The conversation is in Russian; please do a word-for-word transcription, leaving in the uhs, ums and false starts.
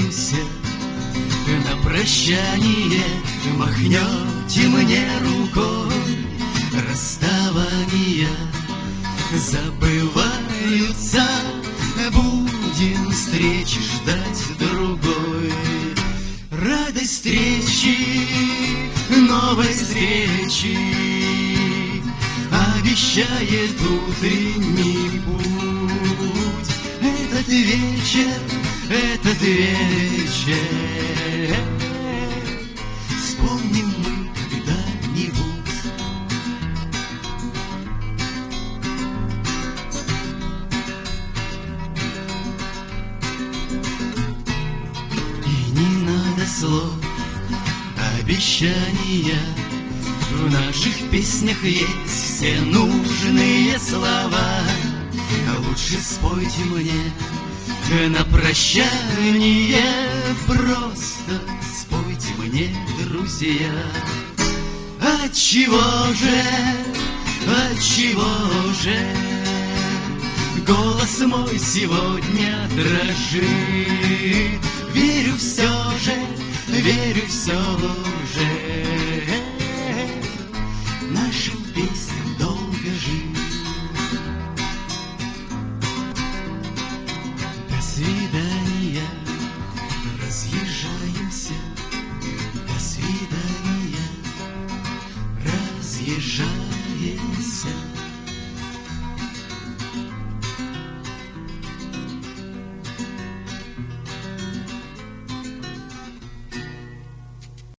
разъезжаемся. На прощание махнете мне рукой. Расставания забываются, будем встречи ждать другой. Радость встречи, новой встречи обещает утренний путь. Этот вечер, этот вечер вспомним мы когда-нибудь. И не надо слов, обещания. В наших песнях есть все нужные слова. Лучше спойте мне на прощание, просто спойте мне, друзья. Отчего же, отчего же голос мой сегодня дрожит? Верю все же, верю все же нашим песням долго жить. До свидания, разъезжаемся. До свидания, разъезжаемся.